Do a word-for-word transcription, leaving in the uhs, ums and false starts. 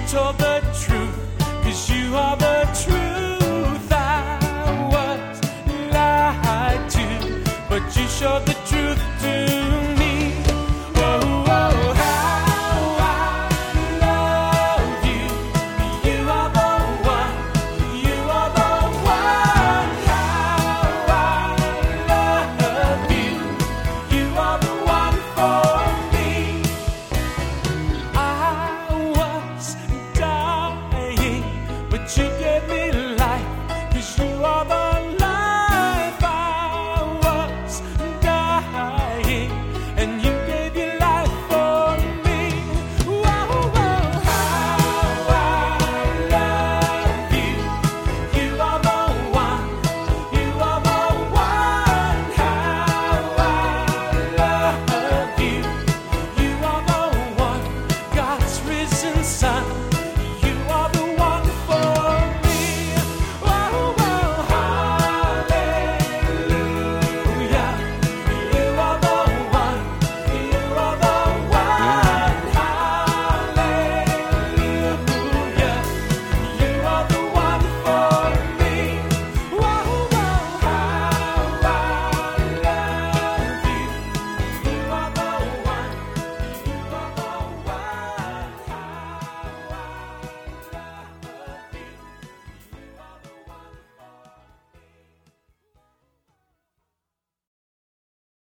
told the truth, 'cause you are the truth. I was lied to, but you showed the truth to me. Oh, oh, how I love you. You are the one, you are the one. How I love you. You are the one for me. I was dying, but you gave me life, 'cause you are the life. I was dying, and you gave your life for me. Whoa, whoa, how I love you. You are the one, you are the one. How I love you. You are the one, God's risen Son.